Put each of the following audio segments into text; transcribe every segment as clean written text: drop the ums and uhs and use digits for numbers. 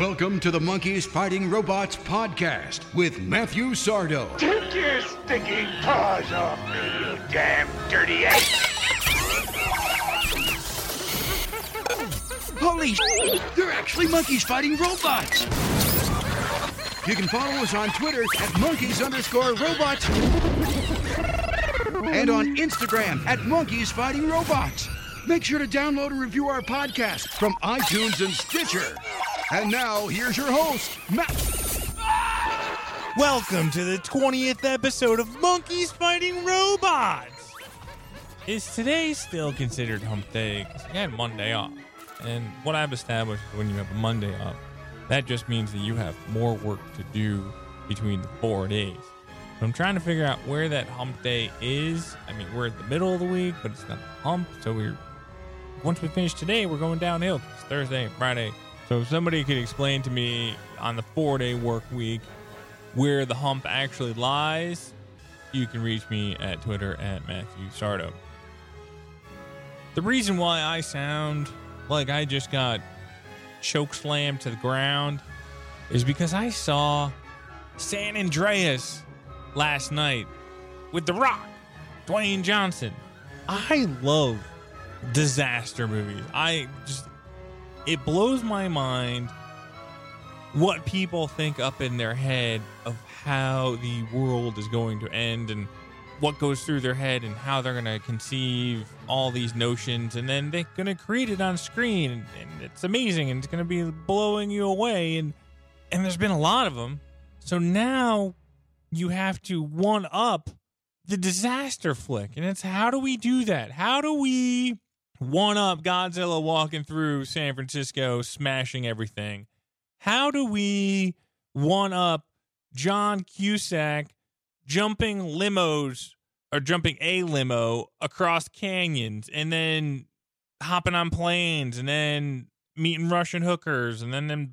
Welcome to the Monkeys Fighting Robots podcast with Matthew Sardo. Take your stinking paws off me, you damn dirty ape! Holy they're actually monkeys fighting robots! You can follow us on Twitter at monkeys_robots and on Instagram at monkeys fighting robots. Make sure to download and review our podcast from iTunes and Stitcher. And now, here's your host, Matt. Welcome to the 20th episode of Monkeys Fighting Robots. Is today still considered hump day? 'Cause we had Monday off. And what I've established is when you have a Monday off, that just means that you have more work to do between the 4 days. So I'm trying to figure out where that hump day is. I mean, we're at the middle of the week, but it's not a hump. So once we finish today, we're going downhill. It's Thursday, Friday. So if somebody could explain to me on the 4-day work week where the hump actually lies, you can reach me at Twitter at Matthew Sardo. The reason why I sound like I just got choke slammed to the ground is because I saw San Andreas last night with The Rock, Dwayne Johnson. I love disaster movies. It blows my mind what people think up in their head of how the world is going to end and what goes through their head and how they're going to conceive all these notions, and then they're going to create it on screen, and it's amazing, and it's going to be blowing you away, and there's been a lot of them. So now you have to one up the disaster flick, and it's how do we do that? How do we one up Godzilla walking through San Francisco, smashing everything? How do we one up John Cusack jumping limos or jumping a limo across canyons and then hopping on planes and then meeting Russian hookers and then them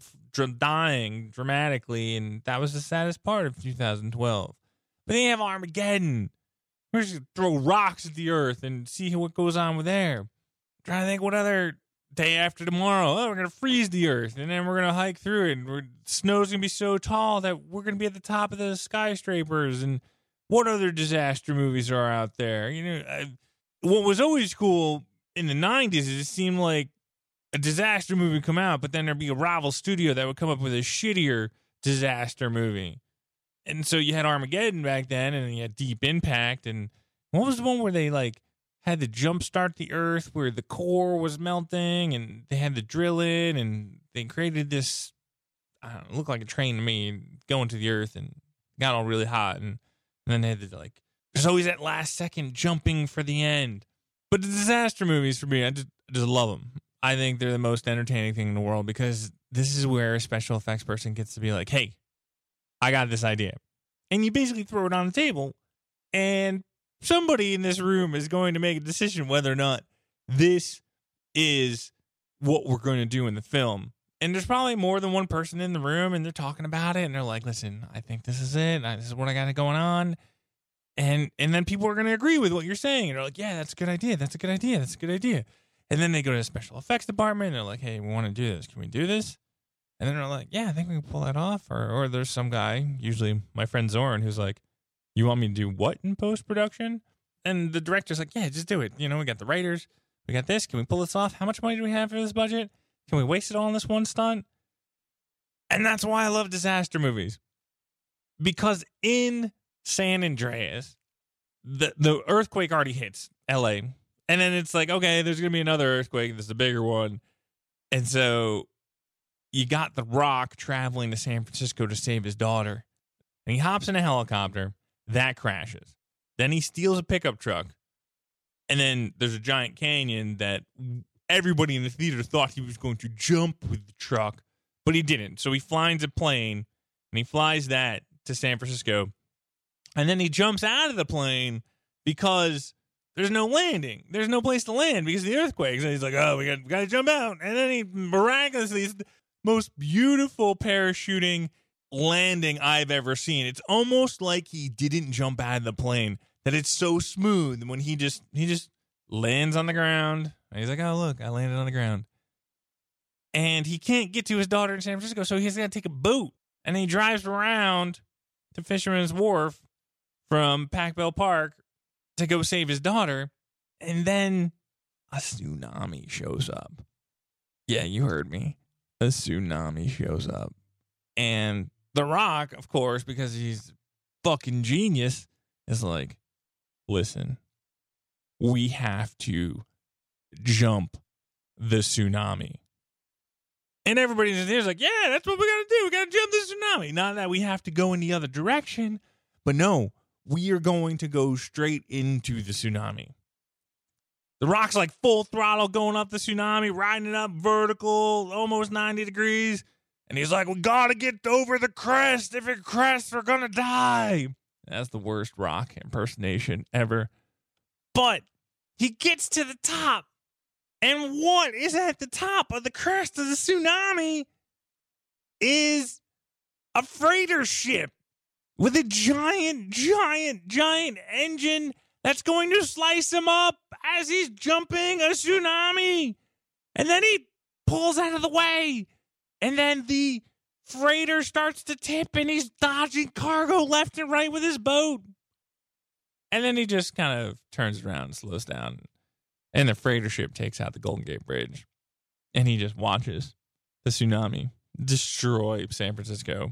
dying dramatically? And that was the saddest part of 2012. But they have Armageddon. We're just going to throw rocks at the earth and see what goes on with there. Trying to think what other day after tomorrow. Oh, we're going to freeze the earth, and then we're going to hike through it, and snow's going to be so tall that we're going to be at the top of the skyscrapers. And what other disaster movies are out there? You know, what was always cool in the 90s is it seemed like a disaster movie would come out, but then there'd be a rival studio that would come up with a shittier disaster movie. And so you had Armageddon back then, and you had Deep Impact, and what was the one where they had to jumpstart the earth where the core was melting and they had to drill in and they created this, I don't know, it looked like a train to me going to the earth and got all really hot. And then they had to there's always that last second jumping for the end. But the disaster movies for me, I just love them. I think they're the most entertaining thing in the world because this is where a special effects person gets to be like, hey, I got this idea. And you basically throw it on the table and somebody in this room is going to make a decision whether or not this is what we're going to do in the film. And there's probably more than one person in the room, and they're talking about it, and they're like, listen, I think this is it. This is what I got going on. And then people are going to agree with what you're saying. And they're like, yeah, that's a good idea. That's a good idea. That's a good idea. And then they go to the special effects department, and they're like, hey, we want to do this. Can we do this? And then they're like, yeah, I think we can pull that off. Or there's some guy, usually my friend Zoran, who's like, you want me to do what in post-production? And the director's like, yeah, just do it. You know, we got the writers. We got this. Can we pull this off? How much money do we have for this budget? Can we waste it all on this one stunt? And that's why I love disaster movies. Because in San Andreas, the earthquake already hits LA. And then it's like, okay, there's going to be another earthquake. This is a bigger one. And so you got The Rock traveling to San Francisco to save his daughter. And he hops in a helicopter. That crashes. Then he steals a pickup truck. And then there's a giant canyon that everybody in the theater thought he was going to jump with the truck, but he didn't. So he flies a plane, and he flies that to San Francisco. And then he jumps out of the plane because there's no landing. There's no place to land because of the earthquakes. And he's like, oh, we got to jump out. And then he miraculously, it's the most beautiful parachuting landing I've ever seen. It's almost like he didn't jump out of the plane, that it's so smooth when he just lands on the ground. And he's like, oh, look, I landed on the ground. And he can't get to his daughter in San Francisco, so he's got to take a boat. And he drives around to Fisherman's Wharf from Pac Bell Park to go save his daughter. And then a tsunami shows up. Yeah, you heard me. A tsunami shows up. And The Rock, of course, because he's fucking genius, is like, listen, we have to jump the tsunami. And everybody's there's like, yeah, that's what we got to do. We got to jump the tsunami. Not that we have to go in the other direction, but no, we are going to go straight into the tsunami. The Rock's like full throttle going up the tsunami, riding it up vertical, almost 90 degrees. And he's like, we got to get over the crest. If it crests, we're going to die. That's the worst Rock impersonation ever. But he gets to the top. And what is at the top of the crest of the tsunami is a freighter ship with a giant engine that's going to slice him up as he's jumping a tsunami. And then he pulls out of the way. And then the freighter starts to tip and he's dodging cargo left and right with his boat. And then he just kind of turns around and slows down. And the freighter ship takes out the Golden Gate Bridge. And he just watches the tsunami destroy San Francisco.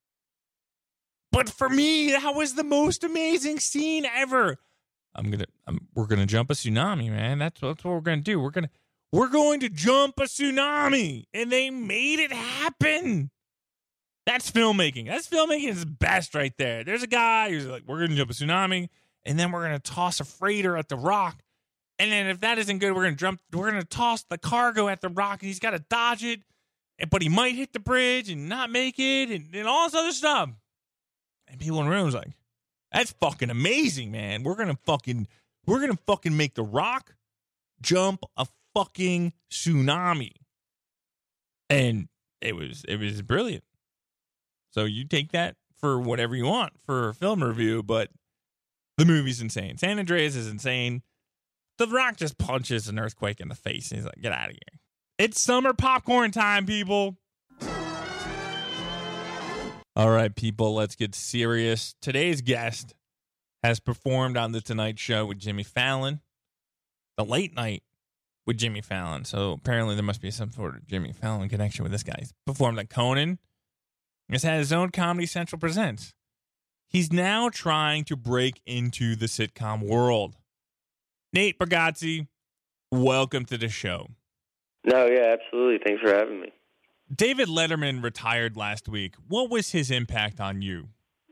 But for me, that was the most amazing scene ever. We're gonna jump a tsunami, man. That's what we're gonna do. We're going to jump a tsunami. And they made it happen. That's filmmaking. That's filmmaking is best right there. There's a guy who's like, we're gonna jump a tsunami, and then we're gonna toss a freighter at the Rock. And then if that isn't good, we're gonna toss the cargo at the Rock, and he's got to dodge it, but he might hit the bridge and not make it, and all this other stuff. And people in the room was like, "That's fucking amazing, man. We're gonna fucking make the Rock jump a fucking tsunami." And it was brilliant. So you take that for whatever you want for a film review, but the movie's insane. San Andreas is insane. The Rock just punches an earthquake in the face, and he's like, get out of here. It's summer popcorn time, people. All right, people, let's get serious. Today's guest has performed on The Tonight Show with Jimmy Fallon, The Late Night with Jimmy Fallon. So apparently there must be some sort of Jimmy Fallon connection with this guy. He's performed on Conan. He's had his own Comedy Central Presents. He's now trying to break into the sitcom world. Nate Bargatze, welcome to the show. No, yeah, absolutely. Thanks for having me. David Letterman retired last week. What was his impact on you?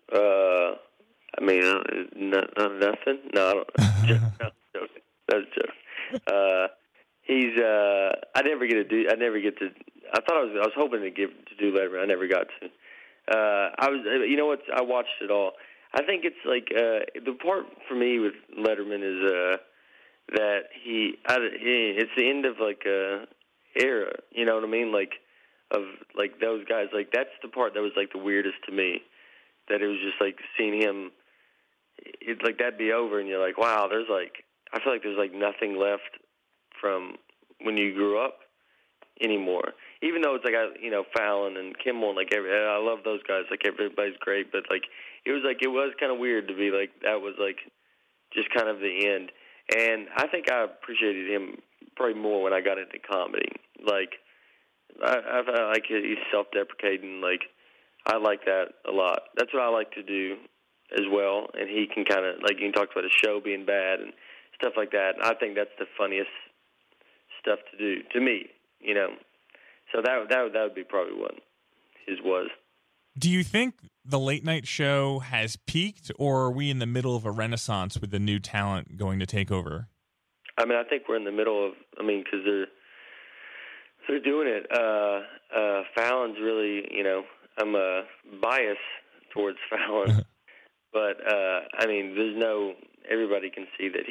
Nothing. No, I don't. No, joking. That's a joke. He's. I never get to. I thought I was hoping to do Letterman. I never got to. I was. You know what? I watched it all. I think it's like the part for me with Letterman is that it's the end of like a era. You know what I mean? Like of like those guys. Like that's the part that was like the weirdest to me. That it was just like seeing him. It's like that'd be over, and you're like, wow. There's like I feel like there's like nothing left from when you grew up anymore. Even though it's like Fallon and Kimmel and like I love those guys. Like everybody's great, but like it was kind of weird to be like that was like just kind of the end. And I think I appreciated him probably more when I got into comedy. Like I like he's self-deprecating. Like I like that a lot. That's what I like to do as well. And he can kind of like you can talk about his show being bad and stuff like that. And I think that's the funniest stuff to do to me. So that would be probably what his was. Do you think the Late Night Show has peaked, or are we in the middle of a renaissance with the new talent going to take over? I mean, I think we're in the middle of. I mean, because they're doing it. Fallon's really, I'm biased towards Fallon, but I mean, everybody can see that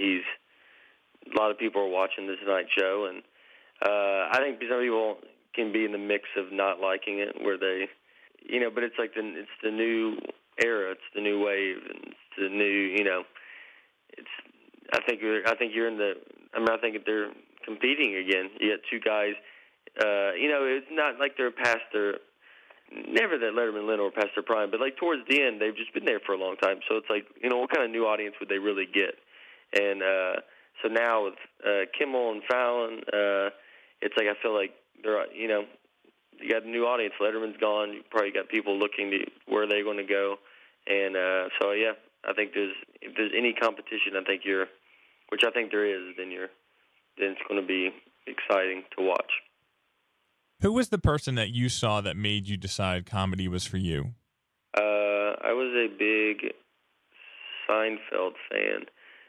a lot of people are watching the Tonight Show, and I think some people can be in the mix of not liking it, where they, but it's like it's the new era, it's the new wave, and it's the new, I think you're in the. I mean, I think they're competing again. You got two guys it's not like they're past their, never that Letterman and Leno were past their prime, but like towards the end, they've just been there for a long time. So it's like, what kind of new audience would they really get? And so now with Kimmel and Fallon, it's like I feel like they're, you got a new audience. Letterman's gone. You probably got people looking to where they're going to go. And so, yeah, I think if there's any competition, I think which I think there is, then it's going to be exciting to watch. Who was the person that you saw that made you decide comedy was for you? I was a big Seinfeld fan.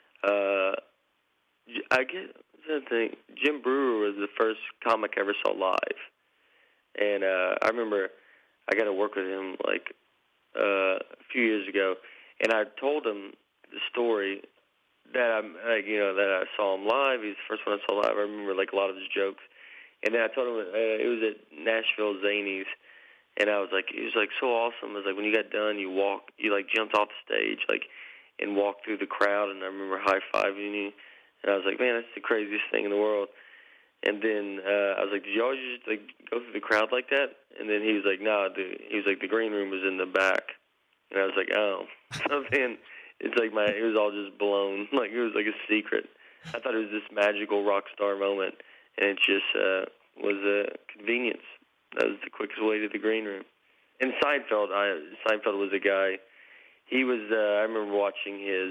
I think Jim Brewer was the first comic I ever saw live. And I remember I got to work with him like a few years ago, and I told him the story that that I saw him live. He's the first one I saw live. I remember like a lot of his jokes. And then I told him it was at Nashville Zanies, and I was like, it was like so awesome. It was like when you got done, you like jumped off the stage, like, and walked through the crowd, and I remember high-fiving you, and I was like, man, that's the craziest thing in the world. And then I was like, did you always just like go through the crowd like that? And then he was like, no, he was like, the green room was in the back, and I was like, oh. So then it's like it was all just blown, like it was like a secret. I thought it was this magical rock star moment. And it just was a convenience. That was the quickest way to the green room. And Seinfeld was a guy. He was. I remember watching his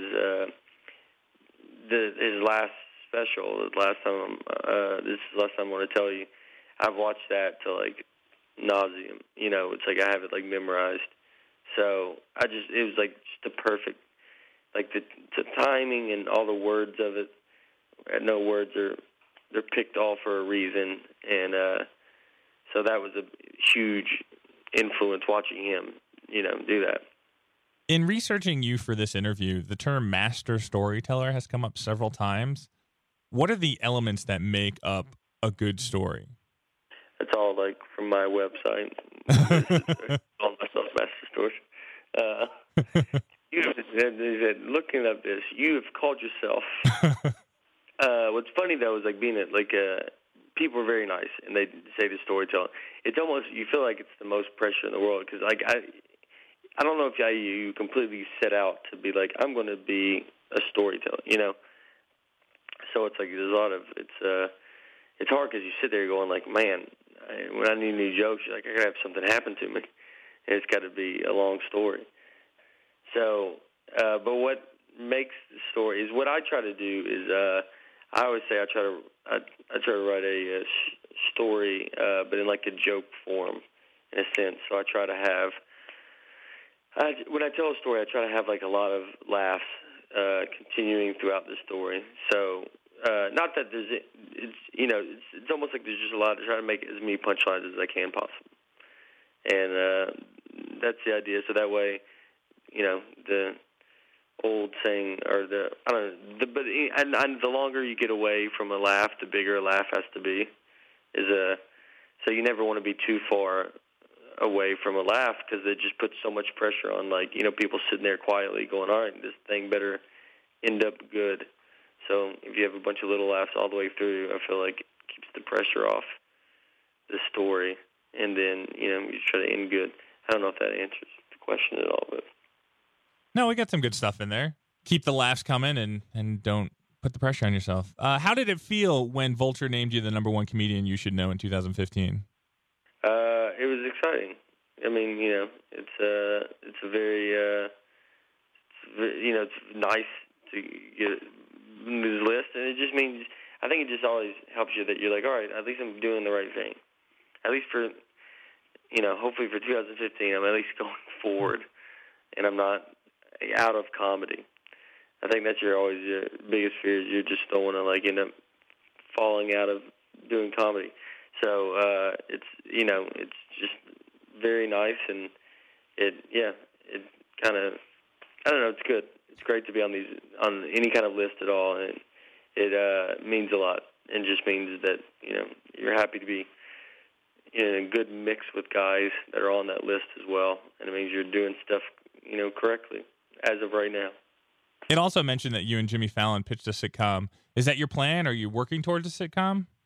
last special. This is the last time I want to tell you. I've watched that to like nauseum. It's like I have it like memorized. So it was like just the perfect, like the timing and all the words of it. No words they're picked all for a reason, and so that was a huge influence watching him, do that. In researching you for this interview, the term master storyteller has come up several times. What are the elements that make up a good story? That's all like from my website. I call myself Master Story. Looking up this, you have called yourself. What's funny though is like being at like people are very nice and they say the storytelling. It's almost you feel like it's the most pressure in the world because like I don't know if you completely set out to be like I'm going to be a storyteller, So it's like there's a lot of it's hard because you sit there going like man when I need new jokes like I gotta have something happen to me and it's got to be a long story. So but what makes the story is what I try to do is I always say I try to write a story but in like a joke form in a sense. So I try to have when I tell a story I try to have like a lot of laughs continuing throughout the story. So not that it's almost like there's just a lot to try to make as many punchlines as I can possible. And that's the idea. So that way, the old saying, or the longer you get away from a laugh, the bigger a laugh has to be. So you never want to be too far away from a laugh because it just puts so much pressure on, people sitting there quietly going, all right, this thing better end up good. So if you have a bunch of little laughs all the way through, I feel like it keeps the pressure off the story, and then, you try to end good. I don't know if that answers the question at all, but... No, we got some good stuff in there. Keep the laughs coming and don't put the pressure on yourself. How did it feel when Vulture named you the #1 comedian you should know in 2015? It was exciting. I mean, it's a very, it's nice to get this list, and it just means, I think it just always helps you that you're like, all right, at least I'm doing the right thing. At least for, hopefully for 2015, I'm at least going forward, and I'm not out of comedy. I think that's your biggest fear is you just don't want to end up falling out of doing comedy. So it's just very nice, and it kind of, I don't know, it's good. It's great to be on any kind of list at all, and it means a lot, and just means that you're happy to be in a good mix with guys that are on that list as well, and it means you're doing stuff correctly as of right now. It also mentioned that you and Jimmy Fallon pitched a sitcom. Is that your plan? Are you working towards a sitcom?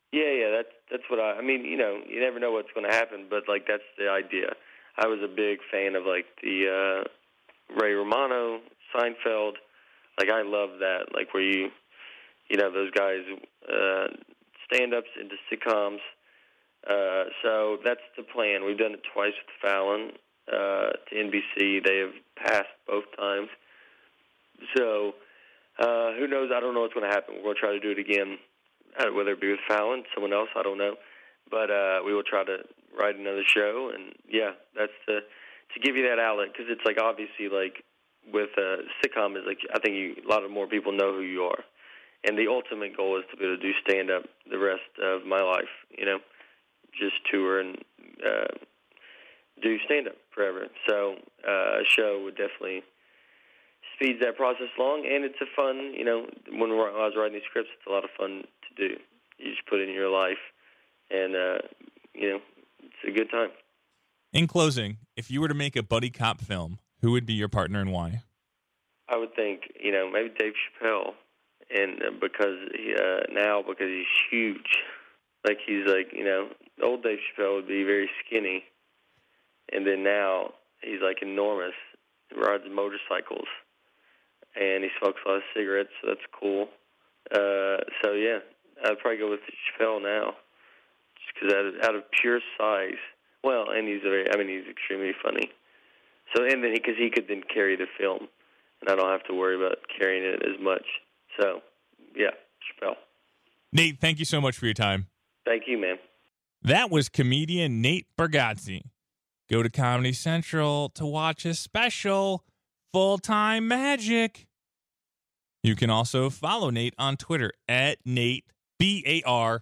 Yeah, that's what I mean, you know, you never know what's going to happen, but, like, that's the idea. I was a big fan of, like, the Ray Romano, Seinfeld. Like, I love that, like, where you know, those guys stand-ups into sitcoms. So that's the plan. We've done it twice with Fallon to NBC. They have passed both times. So who knows? I don't know what's going to happen. We're going to try to do it again, whether it be with Fallon, someone else, I don't know. But we will try to write another show. And, yeah, that's to give you that outlet, because it's, like, obviously, like, with a sitcom, is like, I think a lot of more people know who you are. And the ultimate goal is to be able to do stand-up the rest of my life, you know, just tour and do stand-up forever. So a show would definitely speed that process along, and it's a fun, you know, when I was writing these scripts, it's a lot of fun to do. You just put it in your life, and, you know, it's a good time. In closing, if you were to make a buddy cop film, who would be your partner and why? I would think, you know, maybe Dave Chappelle. And because he's huge, like he's like, you know, old Dave Chappelle would be very skinny, and then now he's like enormous. He rides motorcycles, and he smokes a lot of cigarettes, so that's cool. So yeah, I'd probably go with Chappelle now, just because out of pure size. Well, and he's extremely funny. So and then because he could then carry the film, and I don't have to worry about carrying it as much. So, yeah, Chappelle. Nate, thank you so much for your time. Thank you, man. That was comedian Nate Bargatze. Go to Comedy Central to watch his special, Full-Time Magic. You can also follow Nate on Twitter at Nate, BARGATZE.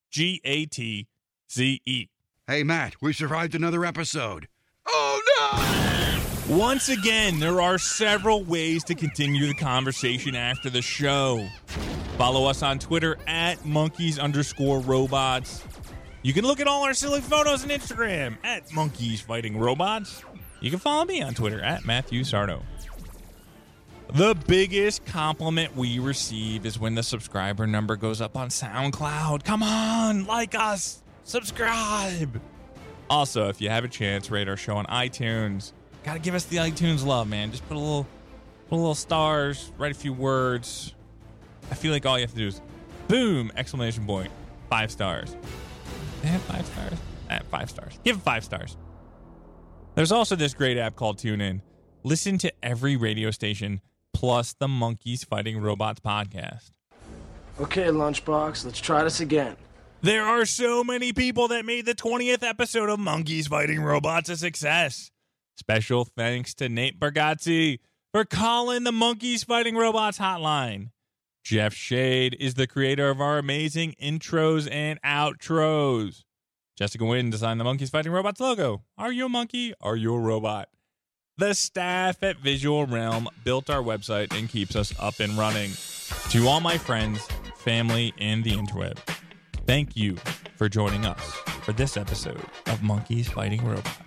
Hey, Matt, we survived another episode. Oh, no! Once again, there are several ways to continue the conversation after the show. Follow us on Twitter at monkeys_robots. You can look at all our silly photos on Instagram at Monkeys Fighting Robots. You can follow me on Twitter at Matthew Sardo. The biggest compliment we receive is when the subscriber number goes up on SoundCloud. Come on, like us, subscribe. Also, if you have a chance, rate our show on iTunes. Gotta give us the iTunes love, man. Just put a little stars, write a few words. I feel like all you have to do is boom, exclamation point, 5 stars. They have 5 stars? 5 stars. Give it 5 stars. There's also this great app called TuneIn. Listen to every radio station plus the Monkeys Fighting Robots podcast. Okay, Lunchbox, let's try this again. There are so many people that made the 20th episode of Monkeys Fighting Robots a success. Special thanks to Nate Bargatze for calling the Monkeys Fighting Robots hotline. Jeff Shade is the creator of our amazing intros and outros. Jessica Wynn designed the Monkeys Fighting Robots logo. Are you a monkey? Are you a robot? The staff at Visual Realm built our website and keeps us up and running. To all my friends, family, and the interweb, thank you for joining us for this episode of Monkeys Fighting Robots.